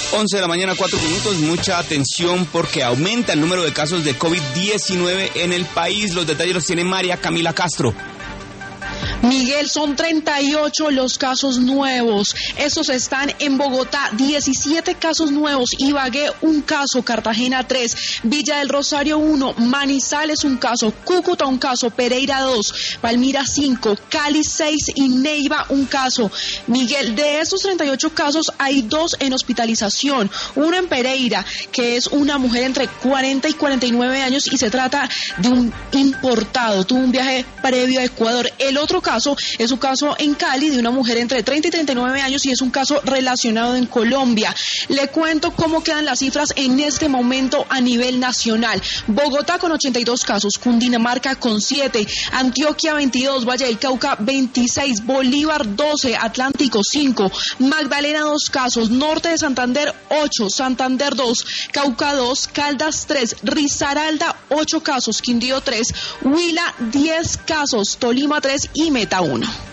11 de la mañana, 4 minutos. Mucha atención porque aumenta el número de casos de COVID-19 en el país. Los detalles los tiene María Camila Castro. Miguel, son 38 los casos nuevos. Estos están en Bogotá, 17 casos nuevos, Ibagué 1 caso, Cartagena 3, Villa del Rosario 1, Manizales 1 caso, Cúcuta 1 caso, Pereira 2, Palmira 5, Cali 6 y Neiva 1 caso. Miguel, de estos 38 casos hay 2 en hospitalización. Uno en Pereira, que es una mujer entre 40 y 49 años y se trata de un importado, tuvo un viaje previo a Ecuador. El otro caso es un caso en Cali de una mujer entre 30 y 39 años y es un caso relacionado en Colombia. Le cuento cómo quedan las cifras en este momento a nivel nacional. Bogotá con 82 casos, Cundinamarca con 7, Antioquia 22, Valle del Cauca 26, Bolívar 12, Atlántico 5, Magdalena 2 casos, Norte de Santander 8, Santander 2, Cauca 2, Caldas 3, Risaralda 8 casos, Quindío 3, Huila 10 casos, Tolima 3 y Meta 1.